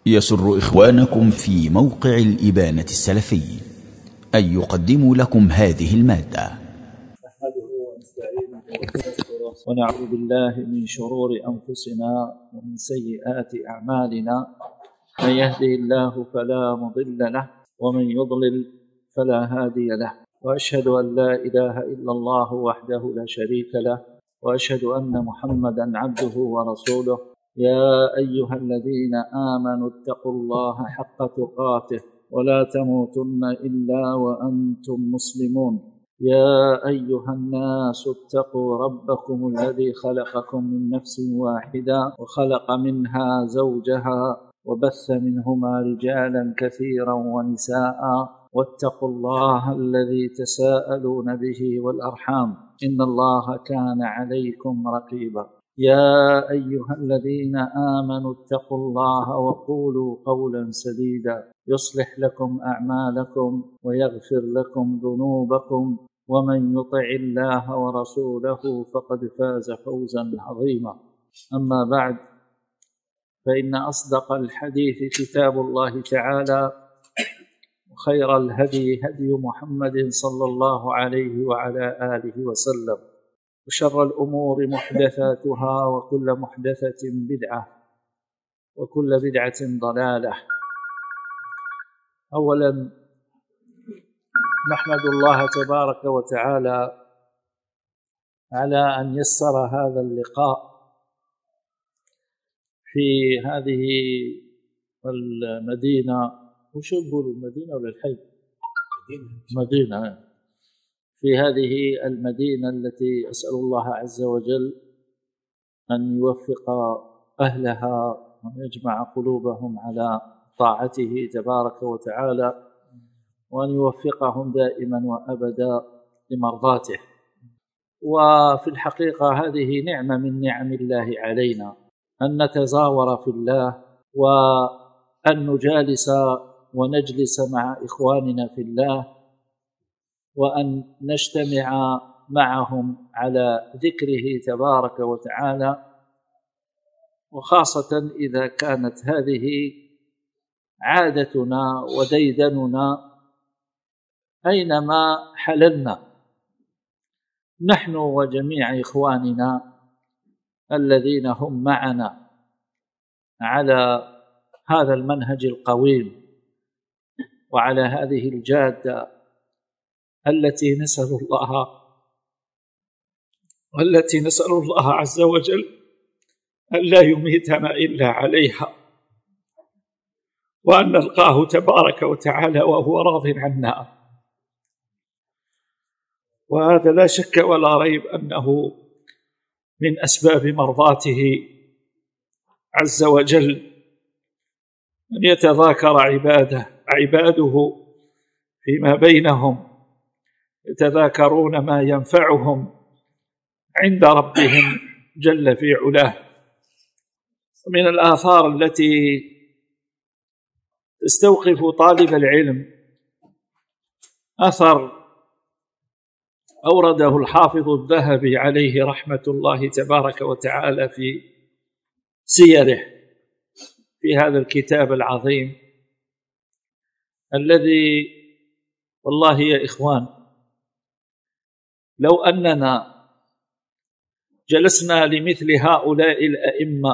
يسر إخوانكم في موقع الإبانة السلفي أن يقدموا لكم هذه المادة. نحمده ونستعينه ونستغفره ونعوذ بالله من شرور أنفسنا ومن سيئات أعمالنا، من يهده الله فلا مضل له ومن يضلل فلا هادي له، وأشهد أن لا إله إلا الله وحده لا شريك له، وأشهد أن محمدا عبده ورسوله. يا أيها الذين آمنوا اتقوا الله حق تقاته ولا تموتن إلا وأنتم مسلمون. يا أيها الناس اتقوا ربكم الذي خلقكم من نفس واحدة وخلق منها زوجها وبث منهما رجالا كثيرا ونساء، واتقوا الله الذي تساءلون به والأرحام إن الله كان عليكم رقيبا. يا أيها الذين آمنوا اتقوا الله وقولوا قولا سديدا يصلح لكم أعمالكم ويغفر لكم ذنوبكم، ومن يطع الله ورسوله فقد فاز فوزا عظيما. أما بعد، فإن أصدق الحديث كتاب الله تعالى، وخير الهدي هدي محمد صلى الله عليه وعلى آله وسلم، وشر الأمور محدثاتها وكل محدثة بدعة وكل بدعة ضلالة. أولا نحمد الله تبارك وتعالى على أن يسر هذا اللقاء في هذه المدينة. وش نقول، المدينة ولا الحي؟ مدينة. في هذه المدينة التي أسأل الله عز وجل أن يوفق أهلها وأن يجمع قلوبهم على طاعته تبارك وتعالى، وأن يوفقهم دائما وأبدا لمرضاته. وفي الحقيقة هذه نعمة من نعم الله علينا، أن نتزاور في الله، وأن نجالس ونجلس مع إخواننا في الله، وأن نجتمع معهم على ذكره تبارك وتعالى، وخاصة إذا كانت هذه عادتنا وديدننا أينما حللنا نحن وجميع إخواننا الذين هم معنا على هذا المنهج القويم وعلى هذه الجادة التي نسأل الله عز وجل أن لا يميتنا إلا عليها، وأن نلقاه تبارك وتعالى وهو راض عنا. وهذا لا شك ولا ريب أنه من أسباب مرضاته عز وجل، أن يتذاكر عباده فيما بينهم، يتذاكرون ما ينفعهم عند ربهم جل في علاه. ومن الآثار التي تستوقف طالب العلم أثر أورده الحافظ الذهبي عليه رحمة الله تبارك وتعالى في سيره في هذا الكتاب العظيم الذي والله يا إخوان لو أننا جلسنا لمثل هؤلاء الأئمة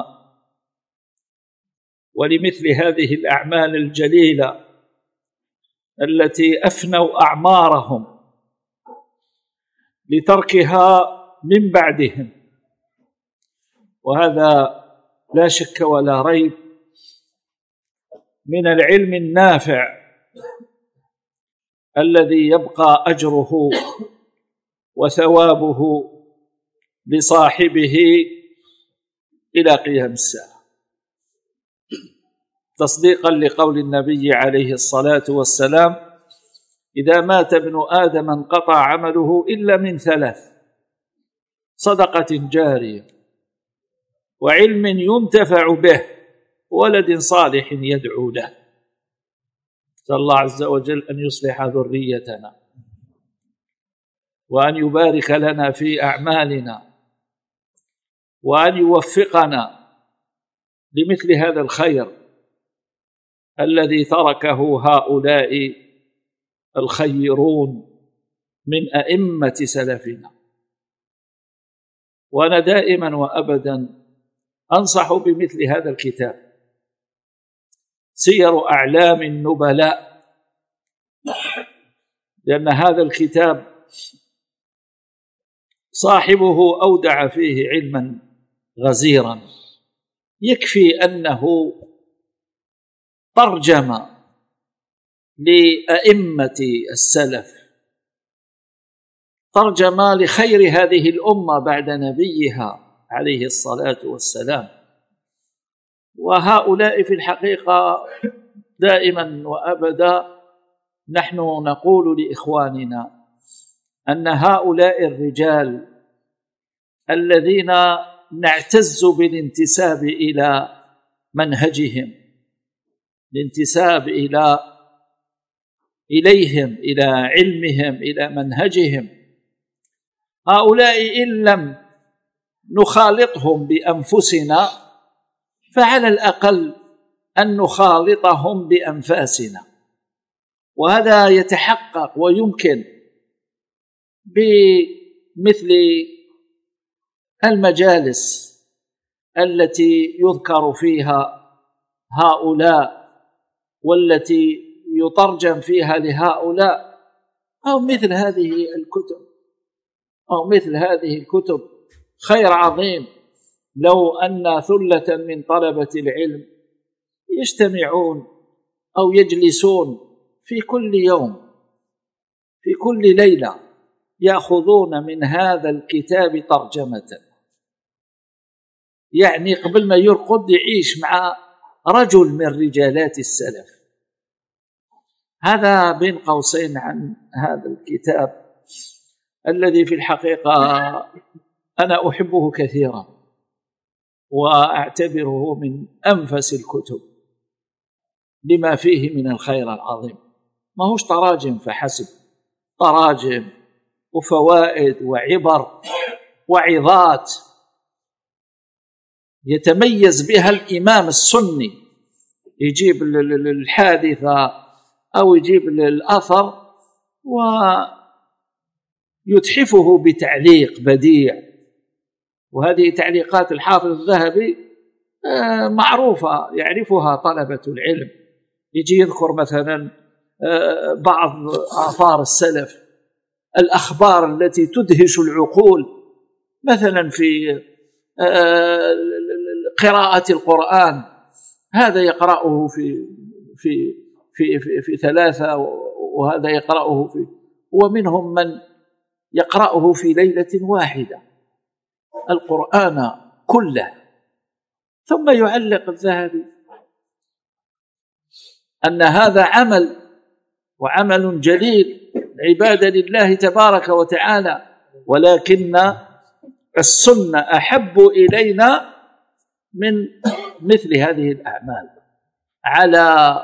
ولمثل هذه الأعمال الجليلة التي أفنوا أعمارهم لتركها من بعدهم، وهذا لا شك ولا ريب من العلم النافع الذي يبقى أجره وثوابه لصاحبه إلى قيام الساعة، تصديقا لقول النبي عليه الصلاة والسلام: إذا مات ابن آدم انقطع عمله إلا من ثلاث: صدقة جارية، وعلم ينتفع به، ولد صالح يدعو له. نسأل الله عز وجل أن يصلح ذريتنا، وأن يبارك لنا في أعمالنا، وأن يوفقنا لمثل هذا الخير الذي تركه هؤلاء الخيرون من أئمة سلفنا. وأنا دائما وأبدا أنصح بمثل هذا الكتاب، سير أعلام النبلاء، لأن هذا الكتاب صاحبه أودع فيه علما غزيرا. يكفي أنه ترجم لأئمة السلف، ترجم لخير هذه الأمة بعد نبيها عليه الصلاة والسلام. وهؤلاء في الحقيقة دائما وأبدا نحن نقول لإخواننا أن هؤلاء الرجال الذين نعتز بالانتساب إلى منهجهم، الانتساب إليهم، إلى علمهم، إلى منهجهم، هؤلاء إن لم نخالطهم بأنفسنا فعلى الأقل أن نخالطهم بأنفاسنا. وهذا يتحقق ويمكن بمثل المجالس التي يذكر فيها هؤلاء والتي يترجم فيها لهؤلاء، أو مثل هذه الكتب خير عظيم لو أن ثلة من طلبة العلم يجتمعون أو يجلسون في كل يوم، في كل ليلة، يأخذون من هذا الكتاب ترجمة، يعني قبل ما يرقد يعيش مع رجل من رجالات السلف. هذا بين قوسين عن هذا الكتاب الذي في الحقيقة أنا أحبه كثيرا وأعتبره من أنفس الكتب لما فيه من الخير العظيم. ما هوش تراجم فحسب، تراجم وفوائد وعبر وعظات يتميز بها الإمام السني، يجيب الحادثة أو يجيب الأثر ويتحفه بتعليق بديع. وهذه تعليقات الحافظ الذهبي معروفة يعرفها طلبة العلم. يجي يذكر مثلا بعض آثار السلف، الأخبار التي تدهش العقول، مثلا في قراءة القرآن، هذا يقرأه في 3 وهذا يقرأه ومنهم من يقرأه في ليلة واحدة القرآن كله. ثم يعلق الذهبي أن هذا عمل جليل عبادة لله تبارك وتعالى، ولكن السنة أحب إلينا من مثل هذه الأعمال على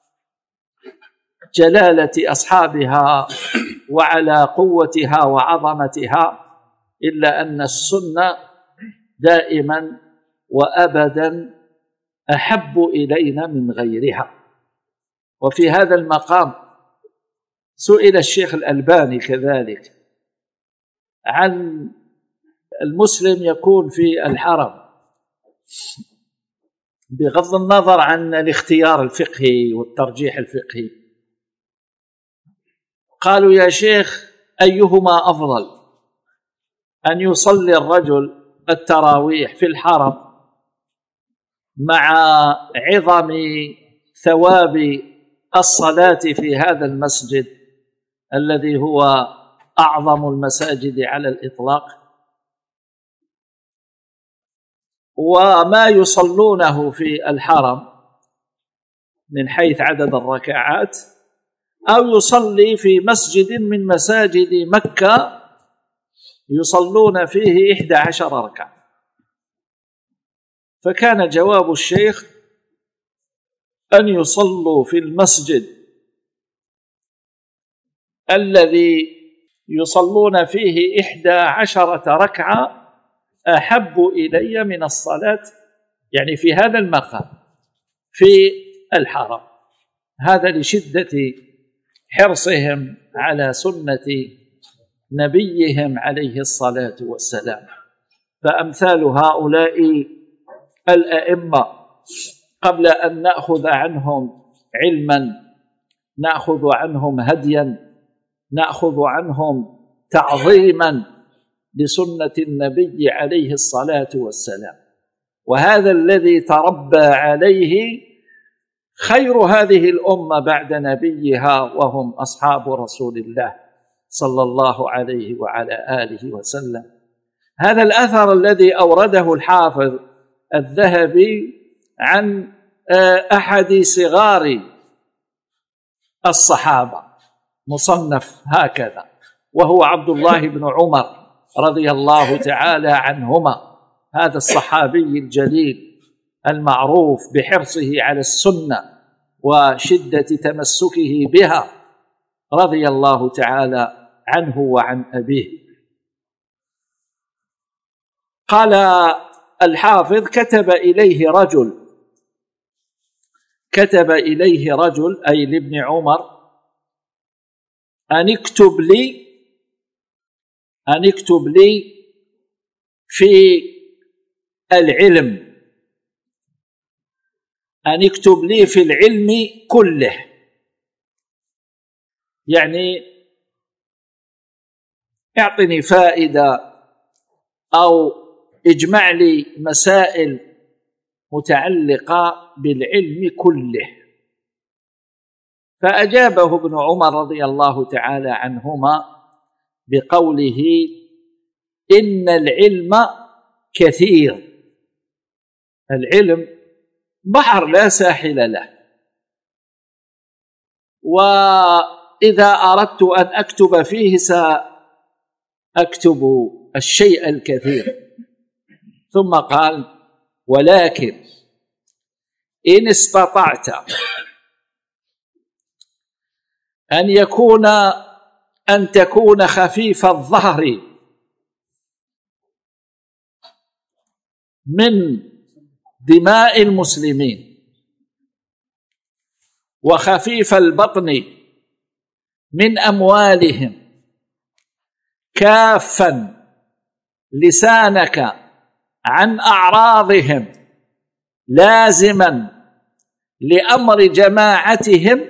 جلالة أصحابها وعلى قوتها وعظمتها، إلا أن السنة دائما وأبدا أحب إلينا من غيرها. وفي هذا المقام سئل الشيخ الألباني كذلك عن المسلم يكون في الحرم بغض النظر عن الاختيار الفقهي والترجيح الفقهي، قالوا يا شيخ أيهما أفضل، أن يصلي الرجل التراويح في الحرم مع عظم ثواب الصلاة في هذا المسجد الذي هو أعظم المساجد على الإطلاق، وما يصلونه في الحرم من حيث عدد الركعات، أو يصلي في مسجد من مساجد مكة يصلون فيه 11 ركعة. فكان جواب الشيخ أن يصلوا في المسجد الذي يصلون فيه 11 ركعة أحب إلي من الصلاة، يعني في هذا المقام في الحرم. هذا لشدة حرصهم على سنة نبيهم عليه الصلاة والسلام. فأمثال هؤلاء الأئمة قبل أن نأخذ عنهم علما، نأخذ عنهم هديا، نأخذ عنهم تعظيما لسنة النبي عليه الصلاة والسلام. وهذا الذي تربى عليه خير هذه الأمة بعد نبيها، وهم أصحاب رسول الله صلى الله عليه وعلى آله وسلم. هذا الأثر الذي أورده الحافظ الذهبي عن أحد صغار الصحابة، مصنف هكذا، وهو عبد الله بن عمر رضي الله تعالى عنهما، هذا الصحابي الجليل المعروف بحرصه على السنة وشدة تمسكه بها رضي الله تعالى عنه وعن أبيه. قال الحافظ: كتب إليه رجل أي لابن عمر أن اكتب لي في العلم، أن اكتب لي في العلم كله، يعني اعطني فائدة أو اجمع لي مسائل متعلقة بالعلم كله. فأجابه ابن عمر رضي الله تعالى عنهما بقوله: إن العلم كثير، العلم بحر لا ساحل له، وإذا أردت أن أكتب فيه سأكتب الشيء الكثير. ثم قال: ولكن إن استطعت أن تكون خفيف الظهر من دماء المسلمين، وخفيف البطن من أموالهم، كافا لسانك عن أعراضهم، لازما لأمر جماعتهم،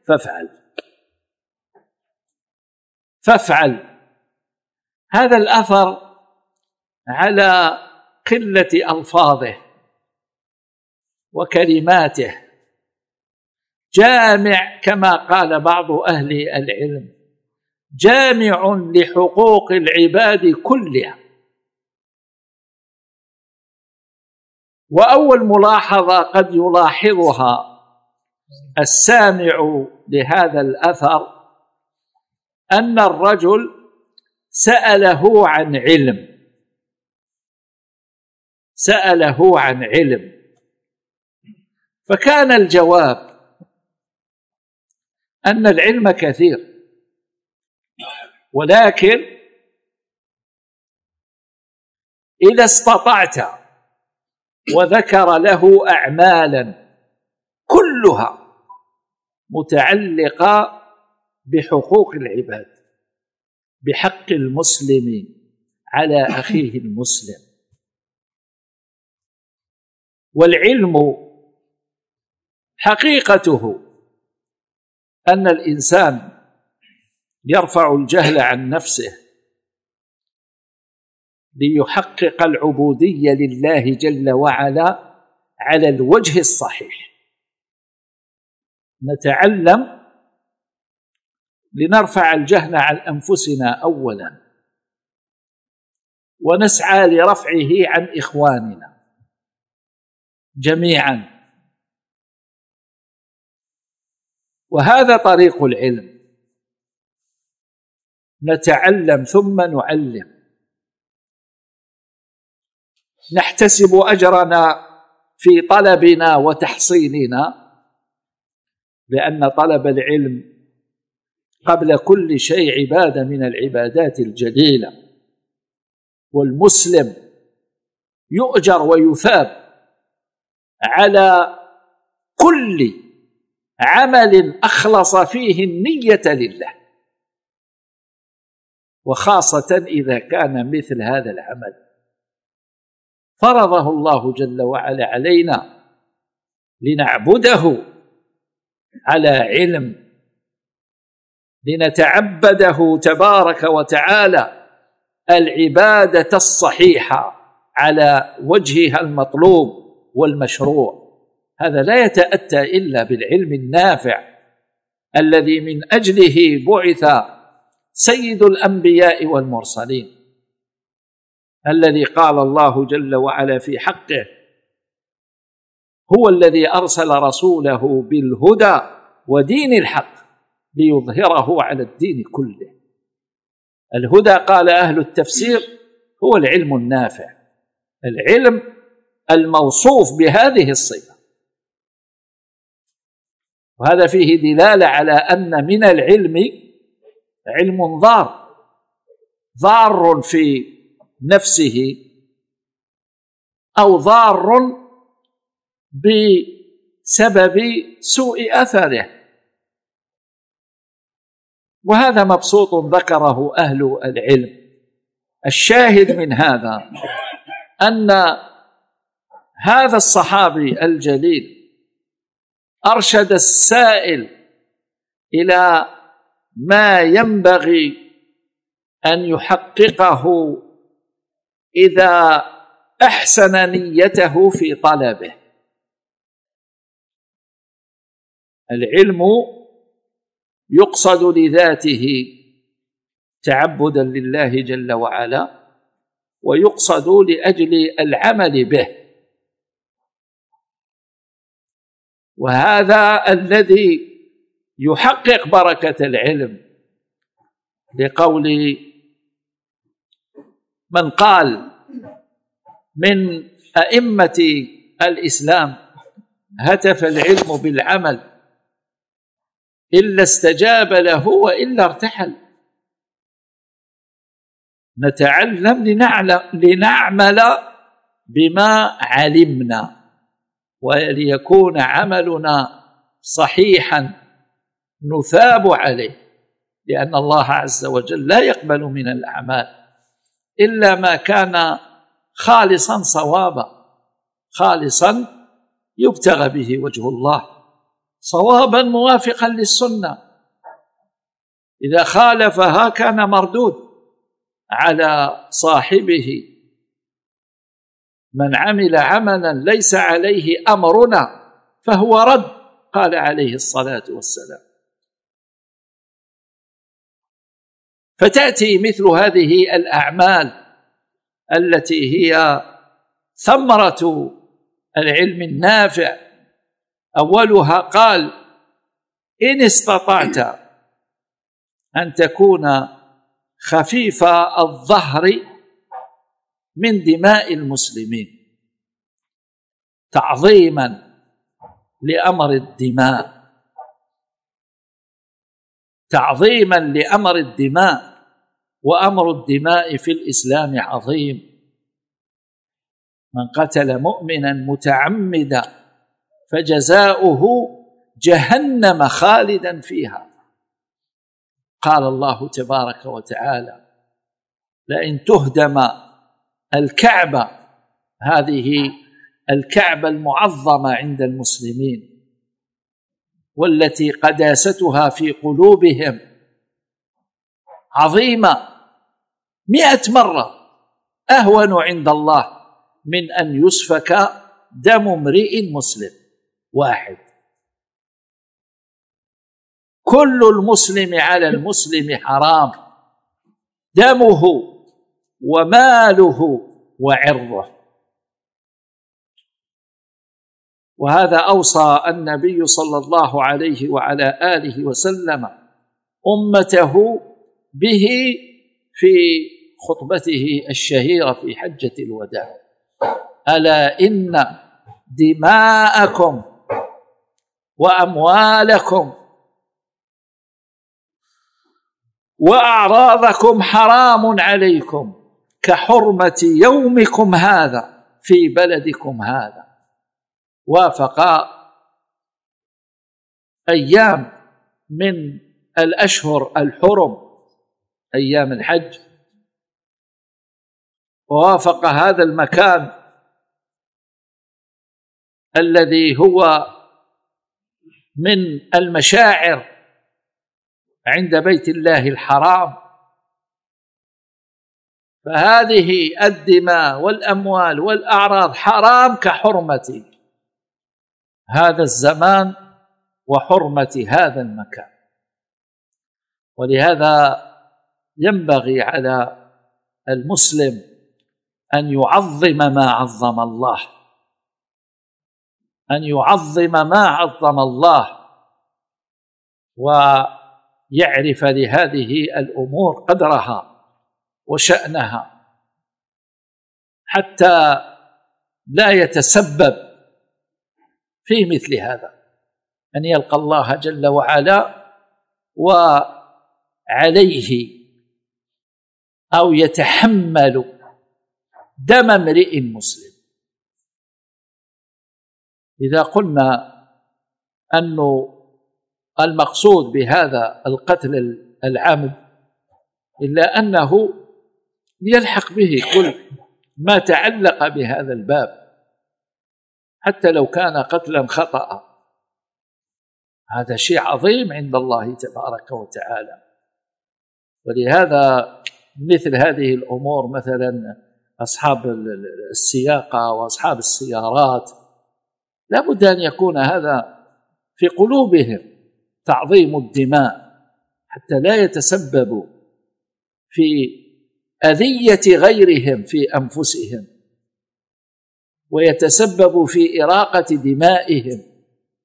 فافعل. هذا الأثر على قلة ألفاظه وكلماته جامع، كما قال بعض أهل العلم، جامع لحقوق العباد كلها. وأول ملاحظة قد يلاحظها السامع لهذا الأثر أن الرجل سأله عن علم، فكان الجواب أن العلم كثير، ولكن إذا استطعت، وذكر له أعمالا كلها متعلقة بحقوق العباد، بحق المسلم على أخيه المسلم. والعلم حقيقته أن الإنسان يرفع الجهل عن نفسه ليحقق العبودية لله جل وعلا على الوجه الصحيح. نتعلم لنرفع الجهل عن أنفسنا أولا، ونسعى لرفعه عن إخواننا جميعا. وهذا طريق العلم، نتعلم ثم نعلم، نحتسب أجرنا في طلبنا وتحصيلنا، لأن طلب العلم قبل كل شيء عبادة من العبادات الجليلة، والمسلم يؤجر ويثاب على كل عمل أخلص فيه النية لله، وخاصة إذا كان مثل هذا العمل فرضه الله جل وعلا علينا لنعبده على علم، لنتعبده تبارك وتعالى العبادة الصحيحة على وجهها المطلوب والمشروع. هذا لا يتأتى إلا بالعلم النافع الذي من أجله بعث سيد الأنبياء والمرسلين، الذي قال الله جل وعلا في حقه: هو الذي أرسل رسوله بالهدى ودين الحق ليظهره على الدين كله. الهدى قال أهل التفسير هو العلم النافع، العلم الموصوف بهذه الصفة، وهذا فيه دلالة على أن من العلم علم ضار في نفسه أو ضار بسبب سوء أثره، وهذا مبسوط ذكره أهل العلم. الشاهد من هذا أن هذا الصحابي الجليل أرشد السائل إلى ما ينبغي أن يحققه إذا أحسن نيته في طلبه. العلم يقصد لذاته تعبدا لله جل وعلا، ويقصد لأجل العمل به، وهذا الذي يحقق بركة العلم، لقول من قال من أئمة الإسلام: هتف العلم بالعمل إلا استجاب له وإلا ارتحل. نتعلم لنعمل بما علمنا، وليكون عملنا صحيحا نثاب عليه، لأن الله عز وجل لا يقبل من الأعمال إلا ما كان خالصا صوابا، خالصا يبتغى به وجه الله، صوابا موافقا للسنة. إذا خالفها كان مردود على صاحبه. من عمل عملا ليس عليه أمرنا فهو رد، قال عليه الصلاة والسلام. فتأتي مثل هذه الأعمال التي هي ثمرة العلم النافع، أولها قال: إن استطعت أن تكون خفيف الظهر من دماء المسلمين، تعظيما لأمر الدماء، تعظيما لأمر الدماء، وأمر الدماء في الإسلام عظيم. من قتل مؤمنا متعمدا فجزاؤه جهنم خالدا فيها. قال الله تبارك وتعالى: لئن تهدم الكعبة، هذه الكعبة المعظمة عند المسلمين والتي قداستها في قلوبهم عظيمة 100 مرة أهون عند الله من أن يسفك دم امرئ مسلم واحد. كل المسلم على المسلم حرام، دمه وماله وعرضه. وهذا أوصى النبي صلى الله عليه وعلى آله وسلم أمته به في خطبته الشهيرة في حجة الوداع: ألا إن دماءكم وأموالكم وأعراضكم حرام عليكم كحرمة يومكم هذا في بلدكم هذا. وافق أيام من الأشهر الحرم، أيام الحج، ووافق هذا المكان الذي هو من المشاعر عند بيت الله الحرام، فهذه الدماء والأموال والأعراض حرام كحرمة هذا الزمان وحرمة هذا المكان. ولهذا ينبغي على المسلم أن يعظم ما عظم الله، أن يعظم ما عظم الله، ويعرف لهذه الأمور قدرها وشأنها، حتى لا يتسبب في مثل هذا، أن يلقى الله جل وعلا وعليه أو يتحمل دم امرئ مسلم. إذا قلنا أنه المقصود بهذا القتل العمد إلا أنه يلحق به كل ما تعلق بهذا الباب، حتى لو كان قتلا خطأ، هذا شيء عظيم عند الله تبارك وتعالى. ولهذا مثل هذه الأمور، مثلا أصحاب السياقة وأصحاب السيارات، لا بد أن يكون هذا في قلوبهم تعظيم الدماء، حتى لا يتسببوا في أذية غيرهم في أنفسهم، ويتسببوا في إراقة دمائهم.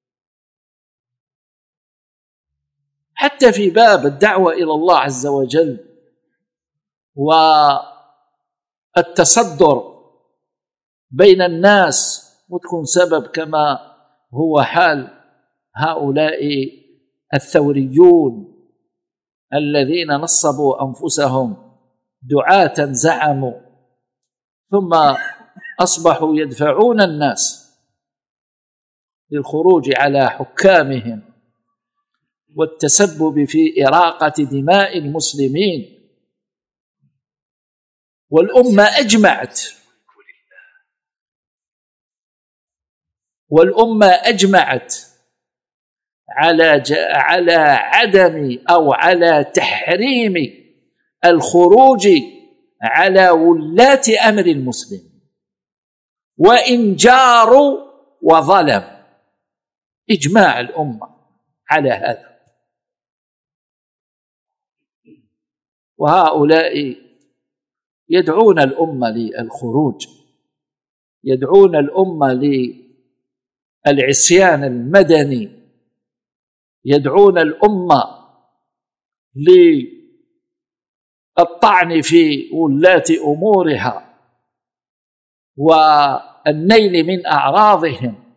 حتى في باب الدعوة إلى الله عز وجل والتصدر بين الناس، وتكون سبب كما هو حال هؤلاء الثوريون الذين نصبوا أنفسهم دعاة زعموا، ثم أصبحوا يدفعون الناس للخروج على حكامهم والتسبب في إراقة دماء المسلمين. والأمة أجمعت على عدم أو على تحريم الخروج على ولاة أمر المسلم، وإن جاروا وظلم، إجماع الأمة على هذا. وهؤلاء يدعون الأمة للخروج، يدعون الأمة للعصيان المدني، يدعون الأمة للطعن في ولاة أمورها والنيل من أعراضهم.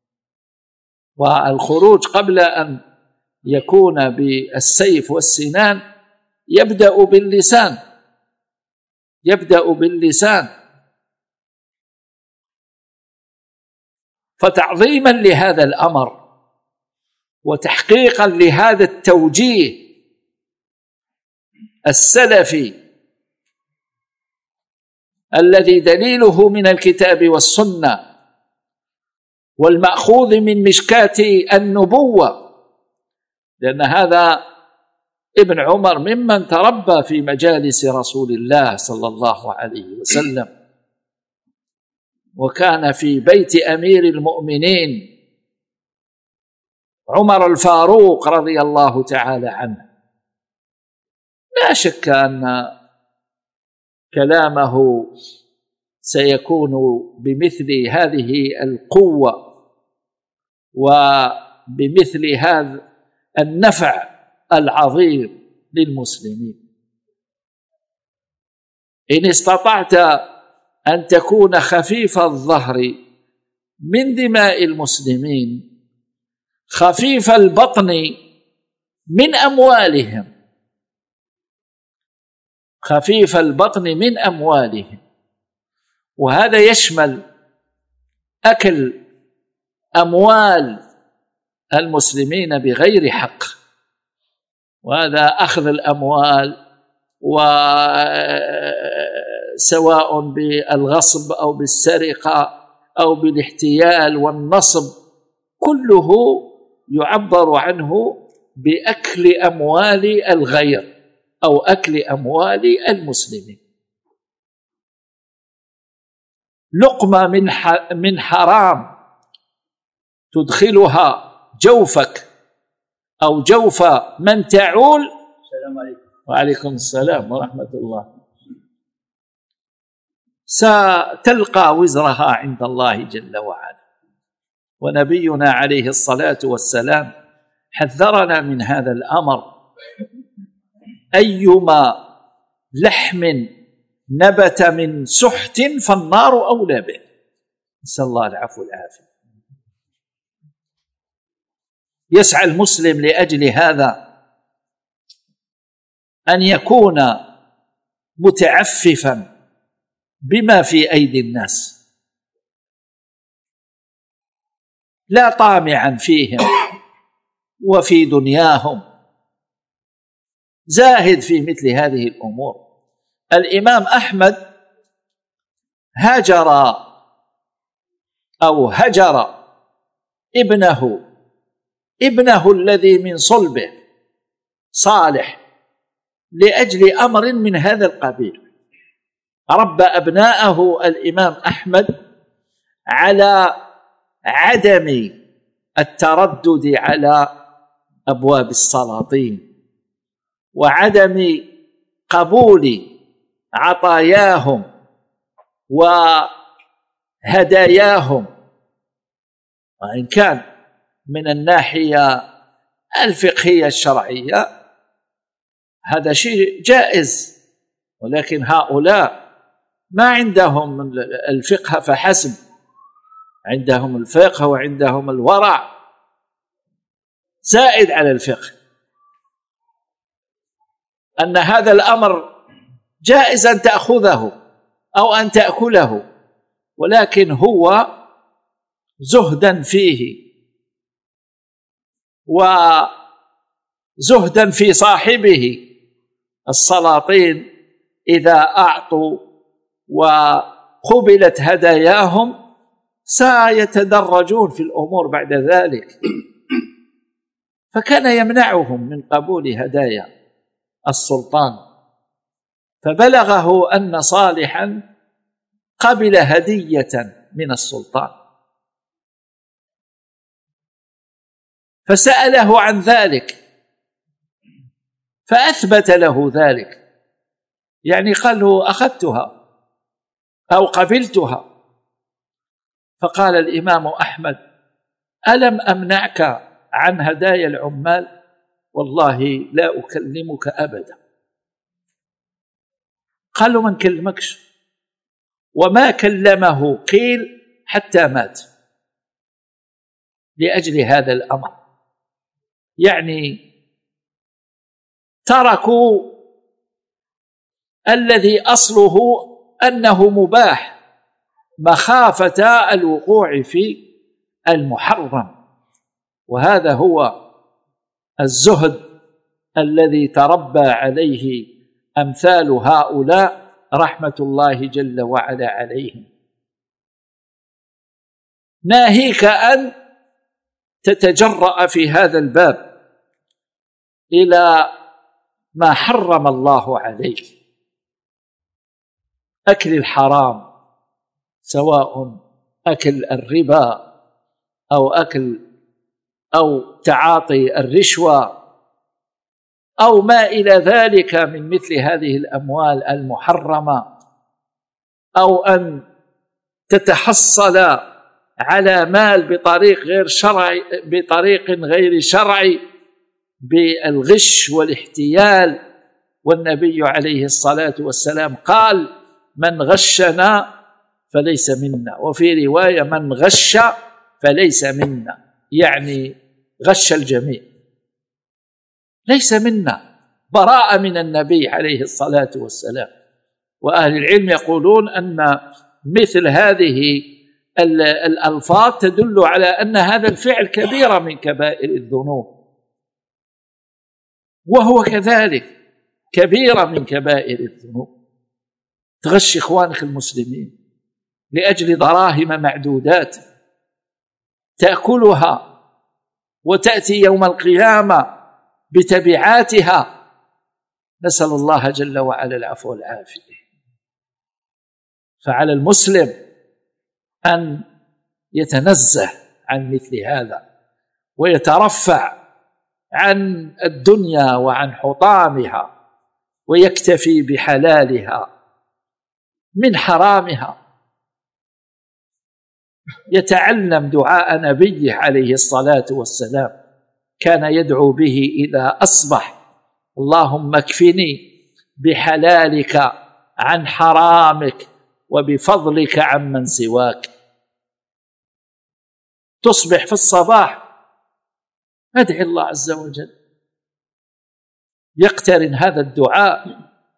والخروج قبل أن يكون بالسيف والسنان يبدأ باللسان. فتعظيما لهذا الأمر وتحقيقا لهذا التوجيه السلفي الذي دليله من الكتاب والسنة والمأخوذ من مشكاة النبوة، لأن هذا ابن عمر ممن تربى في مجالس رسول الله صلى الله عليه وسلم، وكان في بيت أمير المؤمنين عمر الفاروق رضي الله تعالى عنه. لا شك أن كلامه سيكون بمثل هذه القوة وبمثل هذا النفع العظيم للمسلمين. إن استطعت أن تكون خفيف الظهر من دماء المسلمين، خفيف البطن من أموالهم، خفيف البطن من أموالهم، وهذا يشمل أكل أموال المسلمين بغير حق، وهذا أخذ الأموال، وسواء بالغصب أو بالسرقة أو بالاحتيال والنصب، كله يعبر عنه بأكل أموال الغير أو أكل أموال المسلمين. لقمة من حرام تدخلها جوفك أو جوف من تعول. السلام عليكم. وعليكم السلام ورحمة الله. ستلقى وزرها عند الله جل وعلا. ونبينا عليه الصلاة والسلام حذرنا من هذا الأمر: أيما لحم نبت من سحت فالنار أولى به. نسأل الله العفو والعافية. يسعى المسلم لأجل هذا أن يكون متعففا بما في أيدي الناس، لا طامعا فيهم وفي دنياهم، زاهد في مثل هذه الأمور. الإمام أحمد هجر ابنه الذي من صلبه صالح لأجل أمر من هذا القبيل. ربى أبناءه الإمام أحمد على عدم التردد على أبواب السلاطين، وعدم قبول عطاياهم وهداياهم، وإن كان من الناحية الفقهية الشرعية هذا شيء جائز، ولكن هؤلاء ما عندهم الفقه فحسب، عندهم الفقه وعندهم الورع زائد على الفقه، أن هذا الأمر جائز أن تأخذه أو أن تأكله، ولكن هو زهدا فيه وزهدا في صاحبه. السلاطين إذا أعطوا وقبلت هداياهم سيتدرجون في الأمور بعد ذلك، فكان يمنعهم من قبول هدايا السلطان. فبلغه أن صالحا قبل هدية من السلطان، فسأله عن ذلك فأثبت له ذلك، يعني قال له أخذتها أو قبلتها. فقال الإمام أحمد: ألم أمنعك عن هدايا العمال؟ والله لا أكلمك أبدا. قال له: من كلمكش؟ وما كلمه قيل حتى مات لأجل هذا الأمر. يعني تركوا الذي أصله أنه مباح مخافة الوقوع في المحرم، وهذا هو الزهد الذي تربى عليه أمثال هؤلاء رحمة الله جل وعلا عليهم. ناهيك أن تتجرأ في هذا الباب إلى ما حرم الله عليك: أكل الحرام، سواء أكل الربا أو تعاطي الرشوة أو ما إلى ذلك من مثل هذه الأموال المحرمة، أو أن تتحصل على مال بطريق غير شرعي بالغش والاحتيال. والنبي عليه الصلاة والسلام قال: من غشنا فليس منا، وفي رواية: من غش فليس منا، يعني غش الجميع، ليس منا، براءة من النبي عليه الصلاة والسلام. وأهل العلم يقولون أن مثل هذه الألفاظ تدل على أن هذا الفعل كبيرة من كبائر الذنوب، وهو كذلك كبيرة من كبائر الذنوب. تغش إخوانك المسلمين لأجل دراهم معدودات تأكلها وتأتي يوم القيامة بتبعاتها، نسأل الله جل وعلا العفو والعافية. فعلى المسلم أن يتنزه عن مثل هذا ويترفع عن الدنيا وعن حطامها ويكتفي بحلالها من حرامها، يتعلم دعاء نبيه عليه الصلاة والسلام كان يدعو به إذا أصبح: اللهم اكفني بحلالك عن حرامك وبفضلك عمن سواك. تصبح في الصباح ادعي الله عز وجل، يقترن هذا الدعاء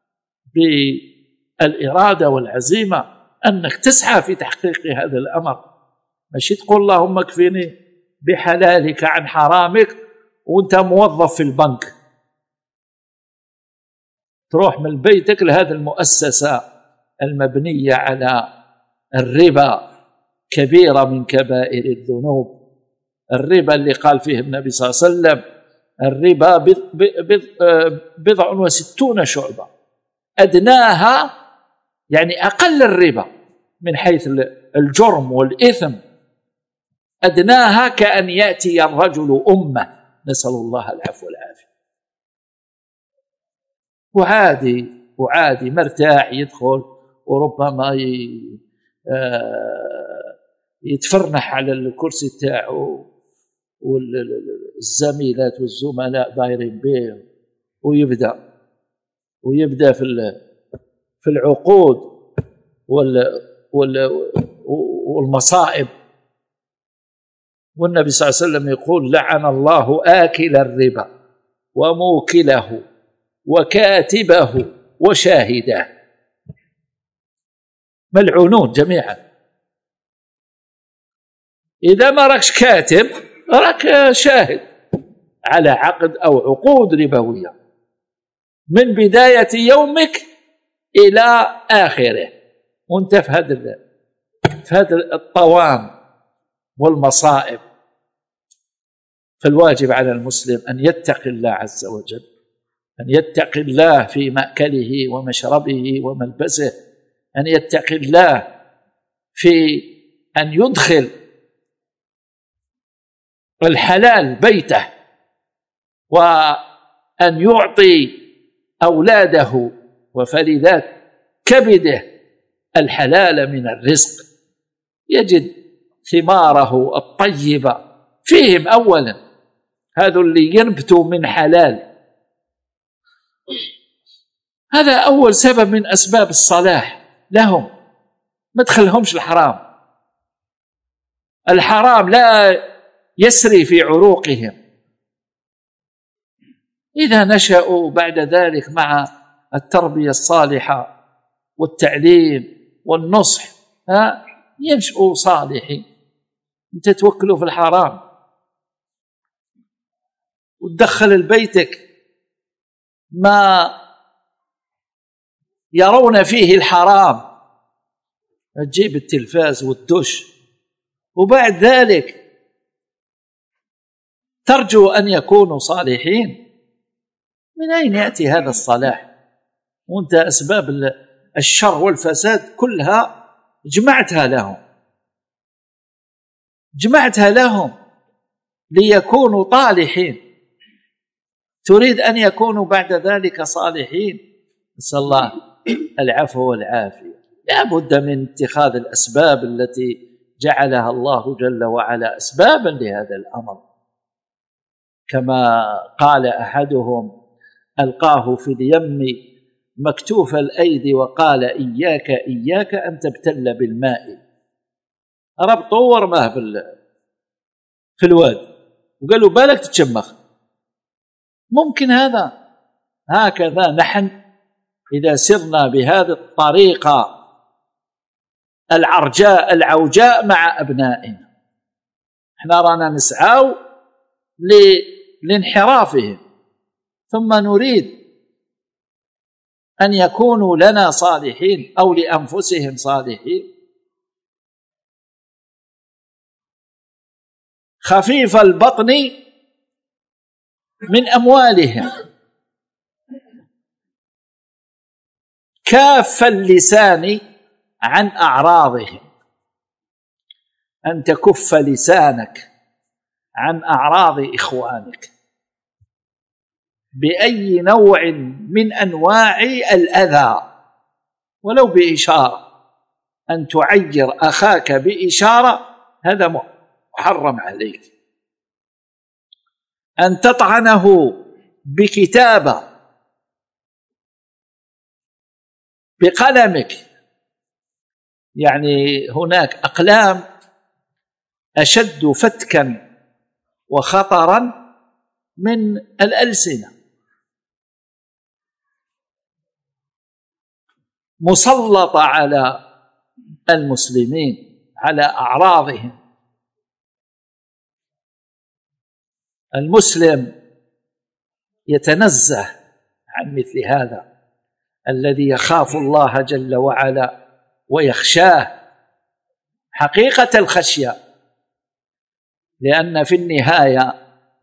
بالإرادة والعزيمة أنك تسعى في تحقيق هذا الأمر، ماشي تقول اللهم اكفني بحلالك عن حرامك وانت موظف في البنك، تروح من بيتك لهذه المؤسسة المبنية على الربا، كبيرة من كبائر الذنوب. الربا اللي قال فيه النبي صلى الله عليه وسلم: الربا 69 شعبة، أدناها يعني أقل الربا من حيث الجرم والإثم، أدناها كأن يأتي الرجل أمة، نسأل الله العفو والعافية. وعادي مرتاح يدخل وربما يتفرنح على الكرسي تاعه والزميلات والزملاء دايرين به، ويبدأ في العقود والمصائب. والنبي صلى الله عليه وسلم يقول: لعن الله آكل الربا وموكله وكاتبه وشاهده، ملعونون جميعا. إذا ما راكش كاتب راك شاهد على عقد أو عقود ربوية من بداية يومك إلى آخره، وانت في هذا الطوام والمصائب. فالواجب على المسلم أن يتقي الله عز وجل، أن يتقي الله في مأكله ومشربه وملبسه، أن يتقي الله في أن يدخل الحلال بيته، وأن يعطي أولاده وفريدات كبده الحلال من الرزق، يجد ثماره الطيبة فيهم أولا، هذا اللي ينبتوا من حلال. هذا أول سبب من أسباب الصلاح لهم، ما تخلهمش الحرام لا يسري في عروقهم. إذا نشأوا بعد ذلك مع التربية الصالحة والتعليم والنصح ينشأوا صالحين. أنت توكلوا في الحرام وتدخل لبيتك ما يرون فيه الحرام، تجيب التلفاز والدش، وبعد ذلك ترجو أن يكونوا صالحين. من أين يأتي هذا الصلاح وأنت أسباب الشر والفساد كلها جمعتها لهم ليكونوا طالحين، تريد أن يكونوا بعد ذلك صالحين. نسأل الله العفو والعافية. لا بد من اتخاذ الأسباب التي جعلها الله جل وعلا أسبابا لهذا الأمر، كما قال أحدهم: ألقاه في اليم مكتوف الأيدي وقال: إياك أن تبتل بالماء. ربطه ورماه في الواد وقال له: بالك تتشمخ. ممكن هذا؟ هكذا نحن إذا سرنا بهذه الطريقة العرجاء العوجاء مع أبنائنا. احنا رانا نسعى لانحرافهم، ثم نريد أن يكونوا لنا صالحين أو لأنفسهم صالحين. خفيف البطن من أموالهم، كاف اللسان عن أعراضهم، أن تكف لسانك عن أعراض إخوانك بأي نوع من أنواع الأذى، ولو بإشارة، أن تعير أخاك بإشارة هذا محرم عليك. أن تطعنه بكتابة بقلمك، يعني هناك أقلام أشد فتكا وخطرا من الألسنة، مسلطة على المسلمين، على أعراضهم. المسلم يتنزه عن مثل هذا، الذي يخاف الله جل وعلا ويخشاه حقيقة الخشية، لأن في النهاية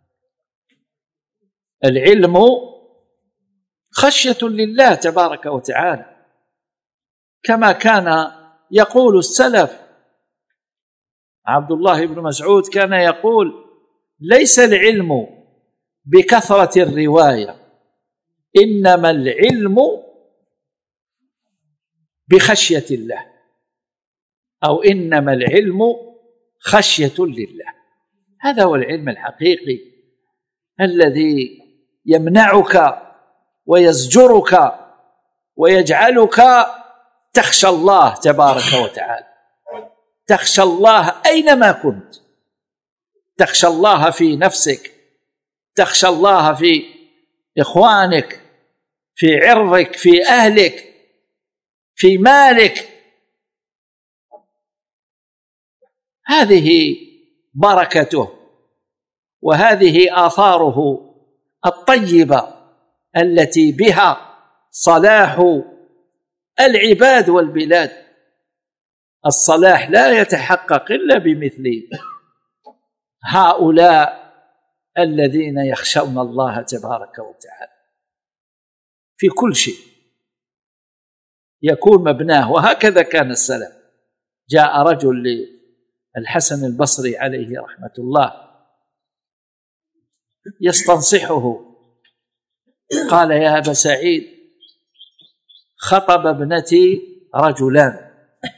العلم خشية لله تبارك وتعالى، كما كان يقول السلف. عبد الله بن مسعود كان يقول: ليس العلم بكثرة الرواية، إنما العلم بخشية الله، أو إنما العلم خشية لله. هذا هو العلم الحقيقي الذي يمنعك ويزجرك ويجعلك تخشى الله تبارك وتعالى، تخشى الله أينما كنت، تخشى الله في نفسك، تخشى الله في إخوانك، في عرضك، في أهلك، في مالك. هذه بركته، وهذه آثاره الطيبة التي بها صلاح العباد والبلاد. الصلاح لا يتحقق إلا بمثل هؤلاء الذين يخشون الله تبارك وتعالى في كل شيء، يكون مبناه. وهكذا كان السلف. جاء رجل للحسن البصري عليه رحمة الله يستنصحه، قال: يا أبا سعيد، خطب ابنتي رجلان،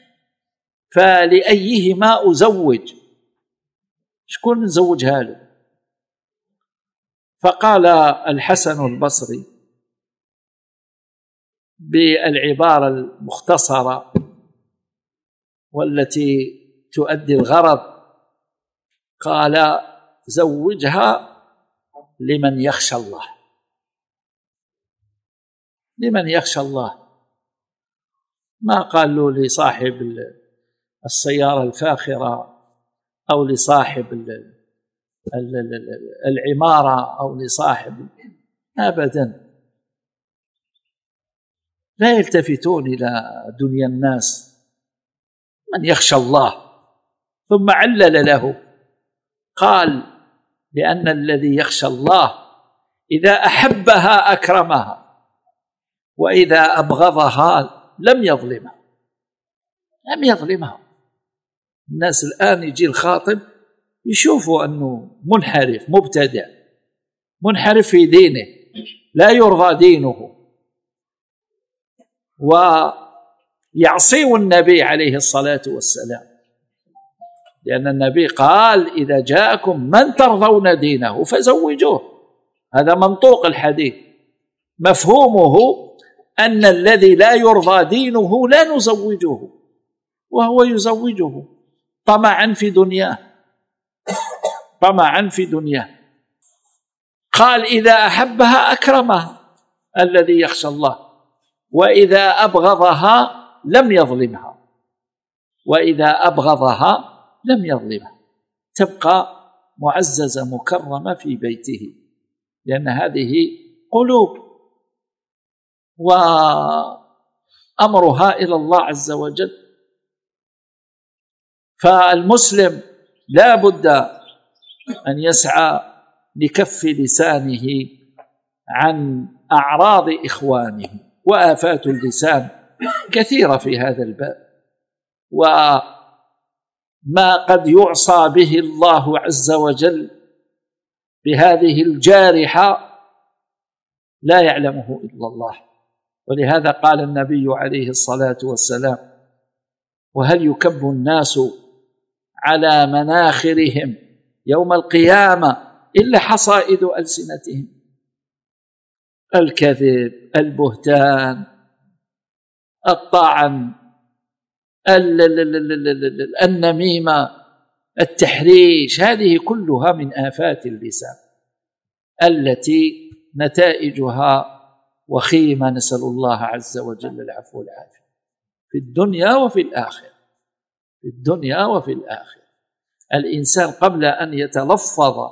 فلأيهما أزوج؟ شكون نزوجها له؟ فقال الحسن البصري بالعبارة المختصرة والتي تؤدي الغرض، قال: زوجها لمن يخشى الله، لمن يخشى الله. ما قال له لصاحب السيارة الفاخرة أو لصاحب العمارة أو لصاحب، أبدا، لا يلتفتون إلى دنيا الناس، من يخشى الله. ثم علل له، قال: لأن الذي يخشى الله إذا أحبها أكرمها، وإذا أبغضها لم يظلمها، لم يظلمها. الناس الآن يجي الخاطب يشوفوا أنه منحرف مبتدع، منحرف في دينه، لا يرضى دينه، ويعصي النبي عليه الصلاة والسلام، لأن النبي قال: إذا جاءكم من ترضون دينه فزوجوه. هذا منطوق الحديث، مفهومه أن الذي لا يرضى دينه لا نزوجه، وهو يزوجه طمعا في دنياه، طمعا في دنياه. قال: إذا أحبها أكرمها الذي يخشى الله، وإذا أبغضها لم يظلمها، وإذا أبغضها لم يظلمها، تبقى معززة مكرمة في بيته، لأن هذه قلوب وأمرها إلى الله عز وجل. فالمسلم لا بد أن يسعى لكف لسانه عن أعراض إخوانه، وآفات اللسان كثيرة في هذا الباب، وما قد يعصى به الله عز وجل بهذه الجارحة لا يعلمه إلا الله. ولهذا قال النبي عليه الصلاة والسلام: وهل يكب الناس على مناخرهم يوم القيامة إلا حصائد ألسنتهم. الكذب، البهتان، الطعن، النميمة، التحريش، هذه كلها من آفات اللسان التي نتائجها وخيمة، نسأل الله عز وجل العفو والعافية في الدنيا وفي الآخرة. في الدنيا وفي الآخرة الإنسان قبل أن يتلفظ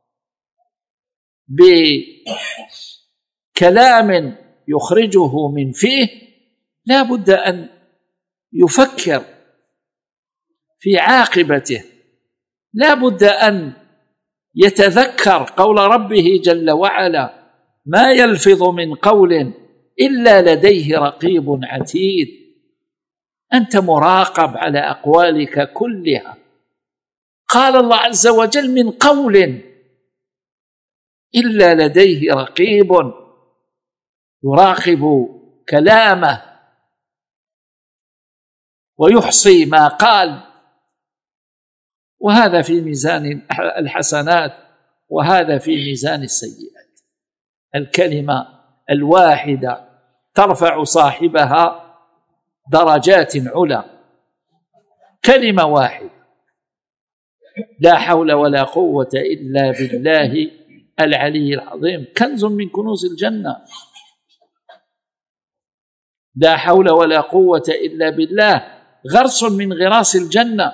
بكلام يخرجه من فيه لا بد أن يفكر في عاقبته، لا بد أن يتذكر قول ربه جل وعلا: ما يلفظ من قول إلا لديه رقيب عتيد. أنت مراقب على أقوالك كلها. قال الله عز وجل: من قول إلا لديه رقيب يراقب كلامه ويحصي ما قال. وهذا في ميزان الحسنات وهذا في ميزان السيئات. الكلمة الواحدة ترفع صاحبها درجات علا، كلمة واحدة، لا حول ولا قوة إلا بالله العلي العظيم، كنز من كنوز الجنة. لا حول ولا قوة إلا بالله غرس من غراس الجنة.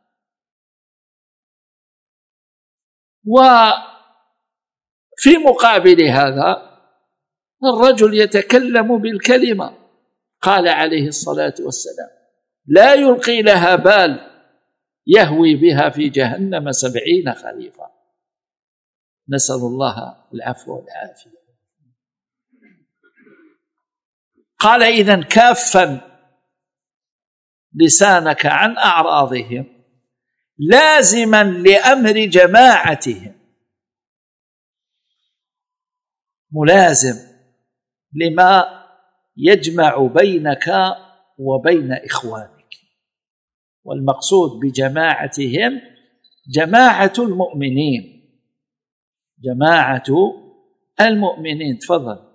وفي مقابل هذا الرجل يتكلم بالكلمة، قال عليه الصلاة والسلام: لا يلقي لها بال يهوي بها في جهنم 70 خريفا. نسأل الله العفو والعافية. قال: إذن كافا لسانك عن أعراضهم لازما لأمر جماعتهم، ملازم لما يجمع بينك وبين إخوانك. والمقصود بجماعتهم جماعة المؤمنين، جماعة المؤمنين. تفضل.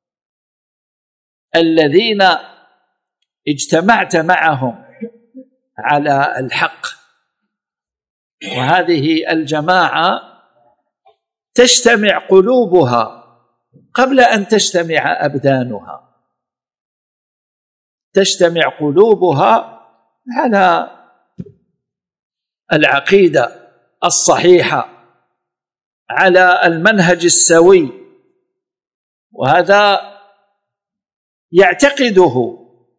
الذين اجتمعت معهم على الحق. وهذه الجماعة تجتمع قلوبها قبل أن تجتمع أبدانها. تجتمع قلوبها على العقيدة الصحيحة، على المنهج السوي، وهذا يعتقده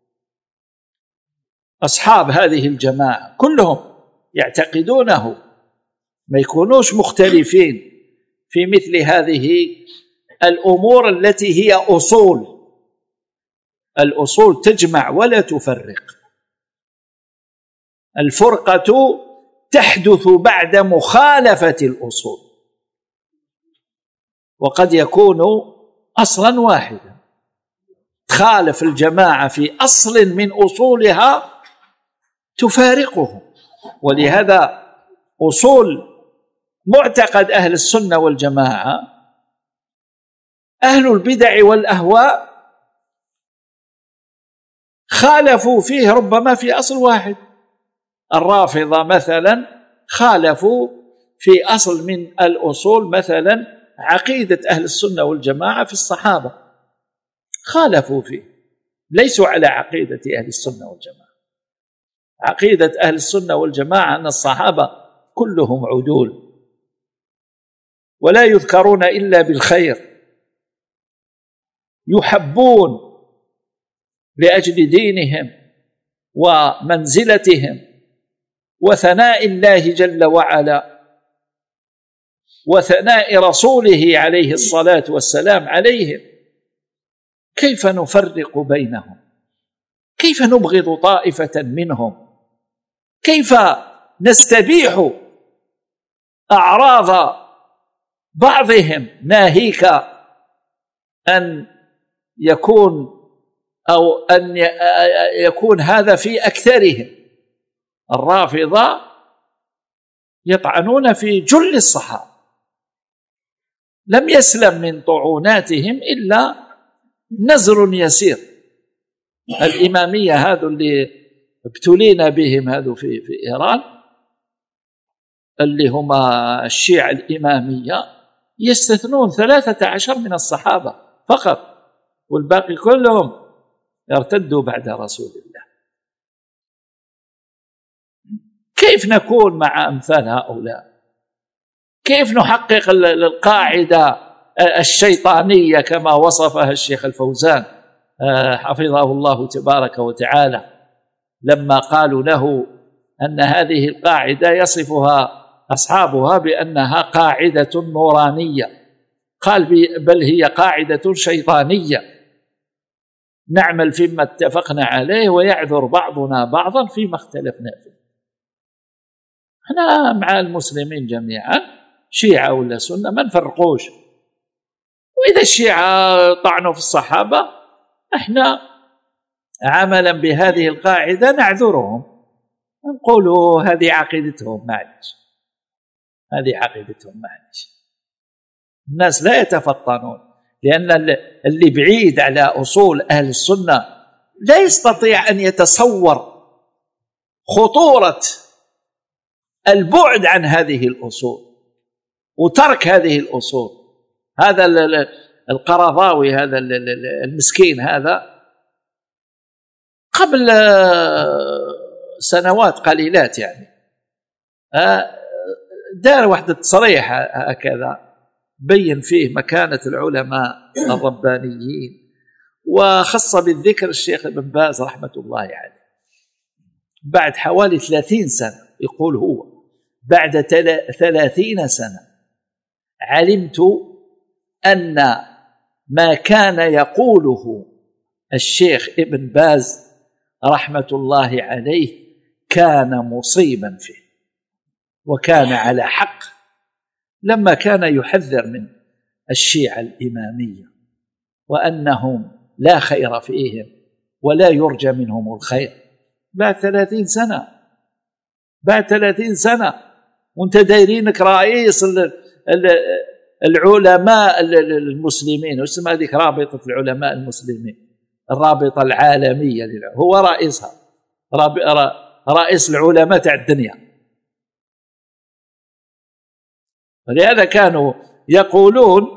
أصحاب هذه الجماعة كلهم، يعتقدونه، ما يكونوش مختلفين في مثل هذه الأمور التي هي أصول. الأصول تجمع ولا تفرق. الفرقة تحدث بعد مخالفة الأصول، وقد يكون أصلا واحدا، تخالف الجماعة في أصل من أصولها تفارقه. ولهذا أصول معتقد أهل السنة والجماعة أهل البدع والأهواء خالفوا فيه ربما في أصل واحد. الرافضة مثلا خالفوا في أصل من الأصول، مثلا عقيدة أهل السنة والجماعة في الصحابة، خالفوا فيه، ليسوا على عقيدة أهل السنة والجماعة، عقيدة أهل السنة والجماعة أن الصحابة كلهم عدول ولا يذكرون إلا بالخير، يحبون لأجل دينهم ومنزلتهم وثناء الله جل وعلا وثناء رسوله عليه الصلاة والسلام عليهم. كيف نفرق بينهم؟ كيف نبغض طائفة منهم؟ كيف نستبيح أعراض بعضهم ناهيك أن يكون هذا في أكثرهم؟ الرافضة يطعنون في جل الصحابة، لم يسلم من طعوناتهم إلا نزر يسير. الإمامية هذو اللي ابتلينا بهم هذو في إيران، اللي هم الشيعة الإمامية، يستثنون 13 من الصحابة فقط، والباقي كلهم يرتدوا بعد رسول الله. كيف نكون مع أمثال هؤلاء؟ كيف نحقق القاعدة الشيطانية كما وصفها الشيخ الفوزان حفظه الله تبارك وتعالى لما قالوا له أن هذه القاعدة يصفها أصحابها بأنها قاعدة نورانية؟ قال بل هي قاعدة شيطانية نعمل فيما اتفقنا عليه ويعذر بعضنا بعضا فيما اختلفنا فيه. احنا مع المسلمين جميعا، شيعة ولا سنة، ما نفرقوش. وإذا الشيعة طعنوا في الصحابة، احنا عملا بهذه القاعدة نعذرهم، نقولوا هذه عقيدتهم، معلش، هذه عقيدتهم، معلش. الناس لا يتفطنون، لأن اللي بعيد على أصول أهل السنة لا يستطيع أن يتصور خطورة البعد عن هذه الأصول وترك هذه الأصول. هذا القرضاوي، هذا المسكين، هذا قبل سنوات قليلات يعني دار واحدة تصريح هكذا بين فيه مكانة العلماء الربانيين، وخص بالذكر الشيخ ابن باز رحمة الله عليه. بعد حوالي 30 سنة يقول هو، بعد 30 سنة علمت أن ما كان يقوله الشيخ ابن باز رحمة الله عليه كان مصيبا فيه وكان على حق، لما كان يحذر من الشيعة الإمامية وأنهم لا خير فيهم ولا يرجى منهم الخير. بعد 30 سنة، بعد 30 سنة، وانت دايرينك رئيس العلماء المسلمين، واسمها هذيك رابطة العلماء المسلمين، الرابطة العالمية هو رئيسها، رئيس العلماء تاع الدنيا. ولهذا كانوا يقولون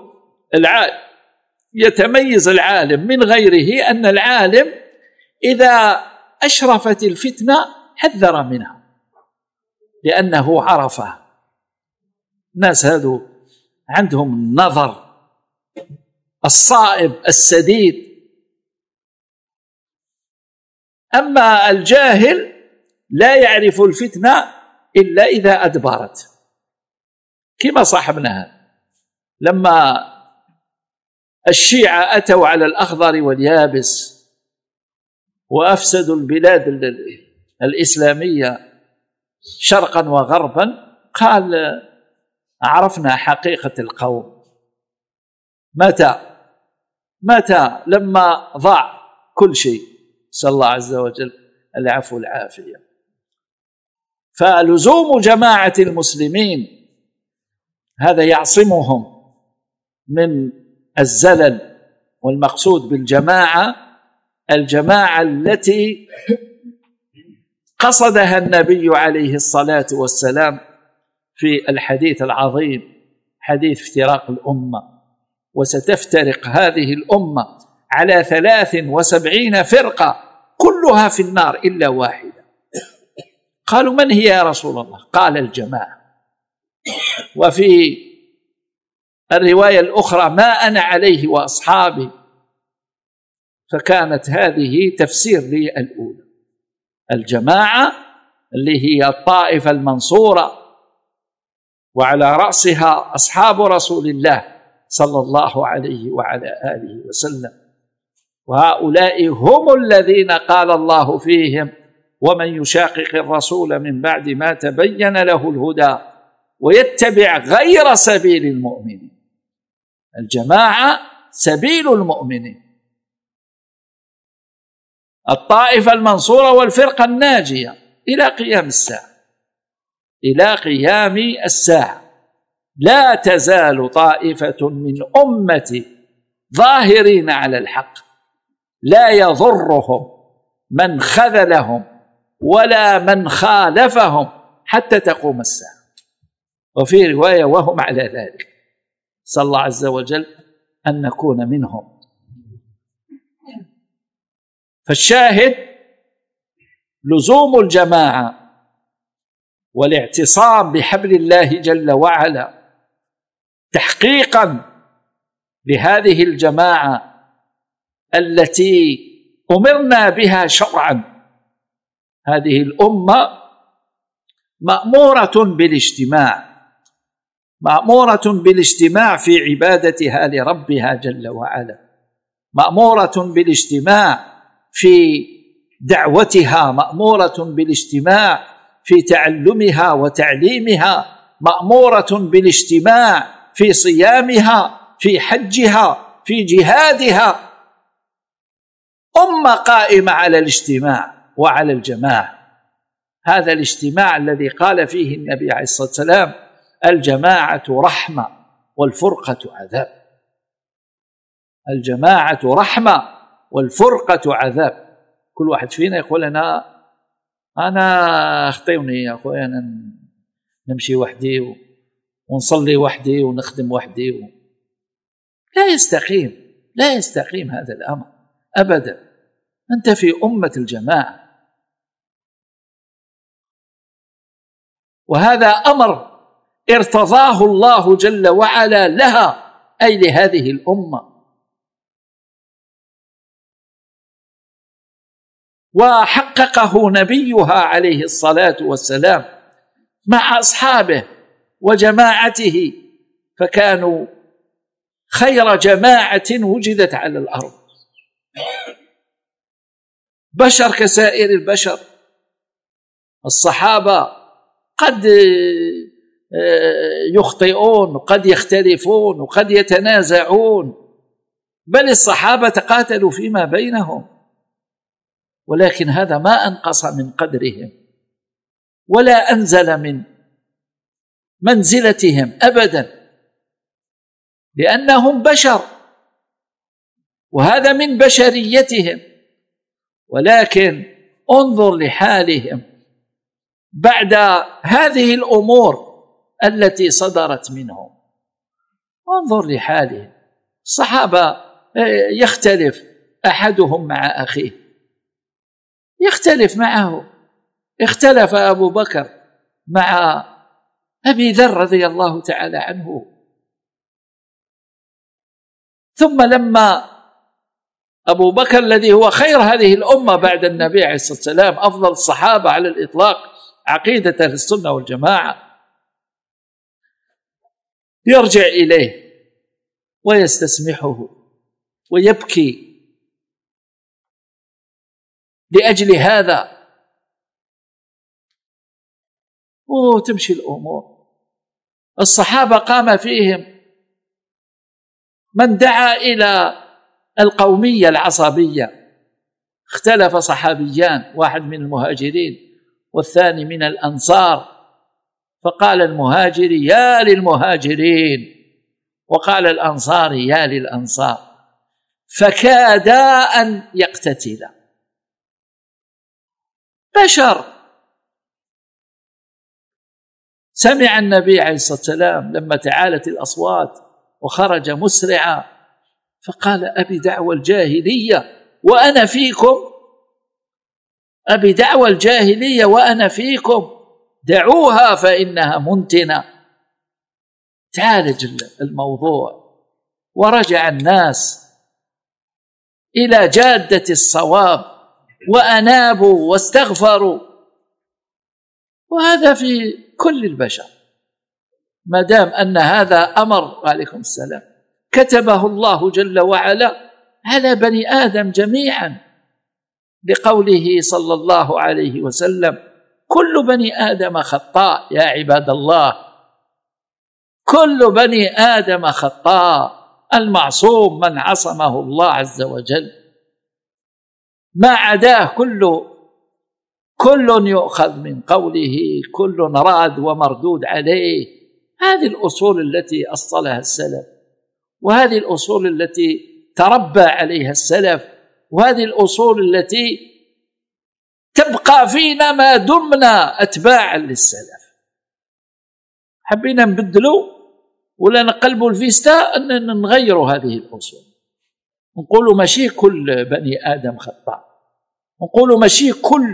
يتميز العالم من غيره أن العالم إذا أشرفت الفتنة حذر منها لأنه عرفها. الناس هذو عندهم النظر الصائب السديد. أما الجاهل لا يعرف الفتنة إلا إذا أدبرت، كما صاحبنا هذا لما الشيعة أتوا على الأخضر واليابس وأفسدوا البلاد الإسلامية شرقا وغربا، قال عرفنا حقيقة القوم. متى؟ لما ضاع كل شيء، نسأل الله عز وجل العفو والعافية. فلزوم جماعة المسلمين هذا يعصمهم من الزلل، والمقصود بالجماعة الجماعة التي قصدها النبي عليه الصلاة والسلام في الحديث العظيم، حديث افتراق الأمة، وستفترق هذه الأمة على 73 فرقة كلها في النار إلا واحدة. قالوا: من هي يا رسول الله؟ قال: الجماعة. وفي الرواية الأخرى: ما أنا عليه وأصحابي. فكانت هذه تفسير لي الأولى، الجماعة اللي هي الطائفة المنصورة، وعلى رأسها أصحاب رسول الله صلى الله عليه وعلى آله وسلم، وهؤلاء هم الذين قال الله فيهم: ومن يشاقق الرسول من بعد ما تبين له الهدى ويتبع غير سبيل المؤمنين. الجماعة سبيل المؤمنين، الطائفة المنصورة والفرقة الناجية إلى قيام الساعة. إلى قيام الساعة لا تزال طائفة من أمتي ظاهرين على الحق، لا يضرهم من خذلهم ولا من خالفهم حتى تقوم الساعة. وفي رواية: وهم على ذلك. صلى الله عز وجل أن نكون منهم. فالشاهد لزوم الجماعة والاعتصام بحبل الله جل وعلا تحقيقا لهذه الجماعة التي أمرنا بها شرعا. هذه الأمة مأمورة بالاجتماع في عبادتها لربها جل وعلا، مأمورة بالاجتماع في دعوتها، مأمورة بالاجتماع في تعلمها وتعليمها، مأمورة بالاجتماع في صيامها، في حجها، في جهادها. أمة قائمة على الاجتماع وعلى الجماعة. هذا الاجتماع الذي قال فيه النبي عليه الصلاة والسلام: الجماعة رحمة والفرقة عذاب. الجماعة رحمة والفرقة عذاب. كل واحد فينا يقول: أنا أخطيوني يا أخوي، أنا نمشي وحدي ونصلي وحدي ونخدم وحدي. لا يستقيم هذا الأمر أبدا. أنت في أمة الجماعة، وهذا أمر ارتضاه الله جل وعلا لها، أي لهذه الأمة. وحققه نبيها عليه الصلاة والسلام مع أصحابه وجماعته، فكانوا خير جماعة وجدت على الأرض، بشر كسائر البشر. الصحابة قد يخطئون وقد يختلفون وقد يتنازعون، بل الصحابة تقاتلوا فيما بينهم، ولكن هذا ما أنقص من قدرهم ولا أنزل من منزلتهم أبدا، لأنهم بشر وهذا من بشريتهم. ولكن انظر لحالهم بعد هذه الأمور التي صدرت منهم، انظر لحالهم. الصحابة يختلف أحدهم مع أخيه، يختلف معه. اختلف أبو بكر مع أبي ذر رضي الله تعالى عنه، ثم لما أبو بكر الذي هو خير هذه الأمة بعد النبي عليه الصلاة والسلام، أفضل الصحابة على الإطلاق عقيدة أهل السنة والجماعة، يرجع إليه ويستسمحه ويبكي لأجل هذا، وتمشي الأمور. الصحابة قام فيهم من دعا إلى القومية العصبية. اختلف صحابيان، واحد من المهاجرين والثاني من الأنصار، فقال المهاجر: يا للمهاجرين، وقال الأنصار: يا للأنصار، فكادا أن يقتتلا. بشر. سمع النبي عليه الصلاة والسلام لما تعالت الأصوات وخرج مسرعا فقال: أبي دعوى الجاهلية وأنا فيكم. أبي دعوى الجاهلية وأنا فيكم، دعوها فإنها منتنة. تعالج الموضوع، ورجع الناس إلى جادة الصواب وأنابوا واستغفروا. وهذا في كل البشر، ما دام أن هذا أمر عليكم السلام كتبه الله جل وعلا على بني آدم جميعا، لقوله صلى الله عليه وسلم: كل بني آدم خطاء. يا عباد الله، كل بني آدم خطاء. المعصوم من عصمه الله عز وجل، ما عداه كل يؤخذ من قوله، كل راد ومردود عليه. هذه الأصول التي أصلها السلف، وهذه الأصول التي تربى عليها السلف، وهذه الأصول التي تبقى فينا ما دمنا أتباعا للسلف. حبينا نبدلوا ولا نقلبوا الفيستا أن نغيروا هذه الأصول، نقولوا ماشي كل بني آدم خطاء، نقولوا ماشي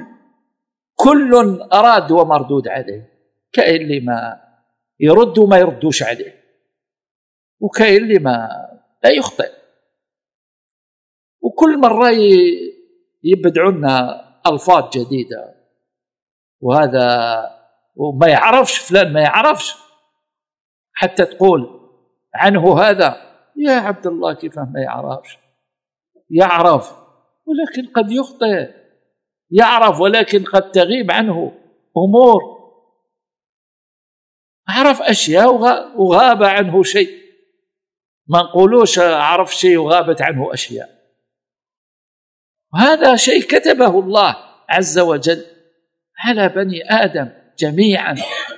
كل أراد ومردود عليه. كاين اللي ما يرد وما يردوش عليه، وكاين اللي ما لا يخطئ. وكل مرة يبدعوا لنا ألفاظ جديدة، وهذا وما يعرفش فلان، ما يعرفش حتى تقول عنه هذا يا عبد الله كيف ما يعرفش؟ يعرف ولكن قد يخطئ، يعرف ولكن قد تغيب عنه أمور. عرف أشياء وغاب عنه شيء، ما نقولوش عرف شيء وغابت عنه أشياء. وهذا شيء كتبه الله عز وجل على بني آدم جميعا.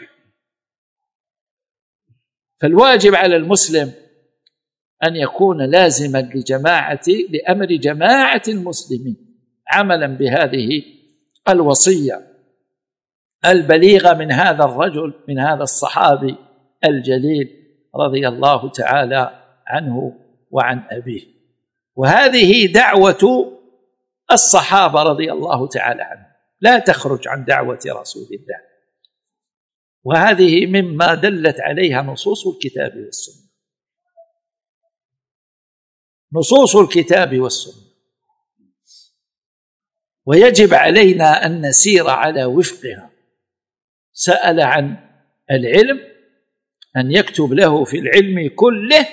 فالواجب على المسلم أن يكون لازما لأمر جماعة المسلمين عملا بهذه الوصية البليغة من هذا الرجل، من هذا الصحابي الجليل رضي الله تعالى عنه وعن أبيه. وهذه دعوة الصحابة رضي الله تعالى عنهم، لا تخرج عن دعوة رسول الله، وهذه مما دلت عليها نصوص الكتاب والسنة. نصوص الكتاب والسنة، ويجب علينا أن نسير على وفقها. سأل عن العلم، أن يكتب له في العلم كله،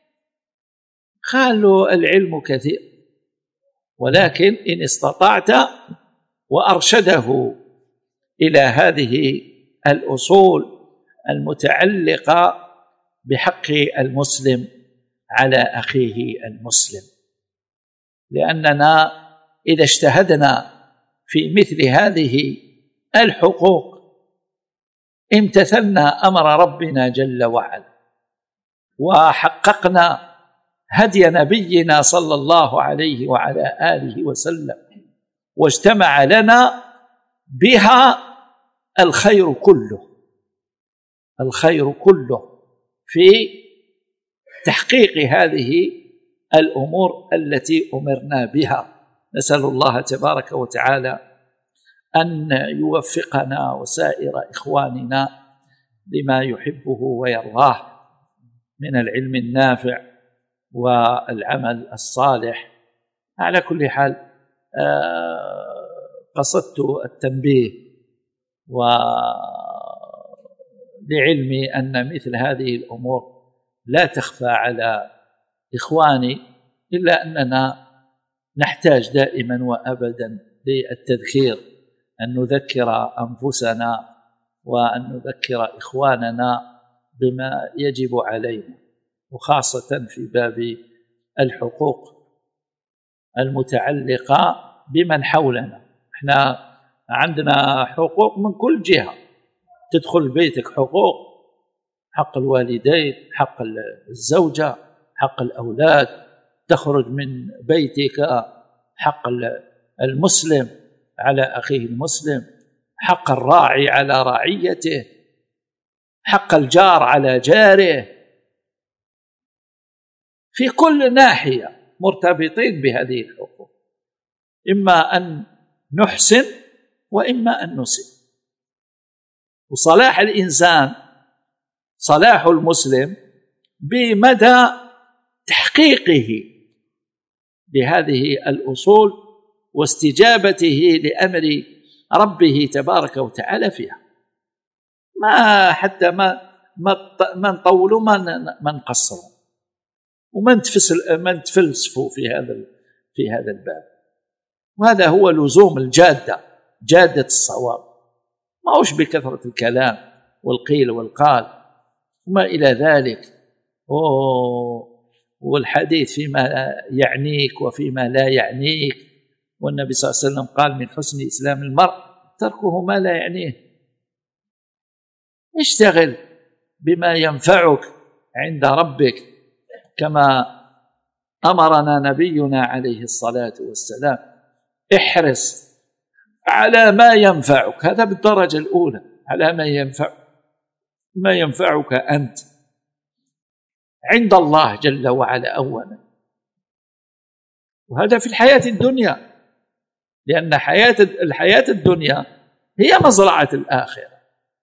قالوا العلم كثير، ولكن إن استطعت، وأرشده إلى هذه الأصول المتعلقة بحق المسلم على أخيه المسلم. لأننا إذا اجتهدنا في مثل هذه الحقوق امتثلنا أمر ربنا جل وعلا، وحققنا هدي نبينا صلى الله عليه وعلى آله وسلم، واجتمع لنا بها الخير كله، الخير كله في تحقيق هذه الأمور التي أمرنا بها. نسأل الله تبارك وتعالى أن يوفقنا وسائر إخواننا لما يحبه ويرضاه من العلم النافع والعمل الصالح. على كل حال قصدت التنبيه ولعلمي أن مثل هذه الأمور لا تخفى على إخواني، إلا أننا نحتاج دائما وأبدا للتذكير، أن نذكر أنفسنا وأن نذكر إخواننا بما يجب علينا، وخاصة في باب الحقوق المتعلقة بمن حولنا. احنا عندنا حقوق من كل جهة، تدخل بيتك حقوق، حق الوالدين، حق الزوجة، حق الأولاد، تخرج من بيتك حق المسلم على أخيه المسلم، حق الراعي على رعيته، حق الجار على جاره، في كل ناحية مرتبطين بهذه الحقوق. إما أن نحسن وإما أن نسئ. وصلاح الإنسان، صلاح المسلم بمدى تحقيقه لهذه الأصول واستجابته لأمر ربه تبارك وتعالى فيها. ما حتى ما نطولوا ما نقصروا وما نتفلسفوا في هذا الباب. وهذا هو لزوم جادة الصواب، ما هوش بكثرة الكلام والقيل والقال وما إلى ذلك، والحديث فيما يعنيك وفيما لا يعنيك. والنبي صلى الله عليه وسلم قال: من حسن إسلام المرء تركه ما لا يعنيه. اشتغل بما ينفعك عند ربك كما أمرنا نبينا عليه الصلاة والسلام. احرص على ما ينفعك، هذا بالدرجة الأولى، على ما ينفعك أنت عند الله جل وعلا أولا، وهذا في الحياة الدنيا، لأن الحياة الدنيا هي مزرعة الآخرة،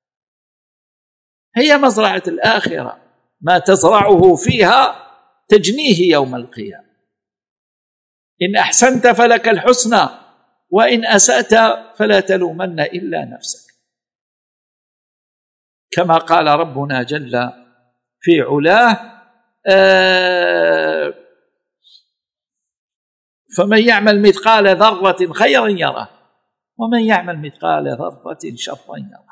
هي مزرعة الآخرة، ما تزرعه فيها تجنيه يوم القيامة. إن أحسنت فلك الحسنى وإن أسأت فلا تلومن إلا نفسك، كما قال ربنا جل في علاه: فمن يعمل مثقال ذرة خيرا يره ومن يعمل مثقال ذرة شرا يره.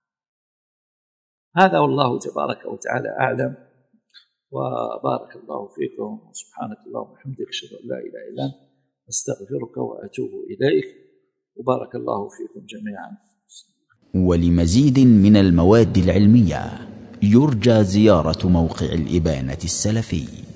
هذا والله تبارك وتعالى أعلم، وبارك الله فيكم، وسبحانك اللهم وبحمدك أشهد أن لا إله إلا أنت أستغفرك وأتوب إليك، وبارك الله فيكم جميعا. ولمزيد من المواد العلمية يرجى زيارة موقع الإبانة السلفي.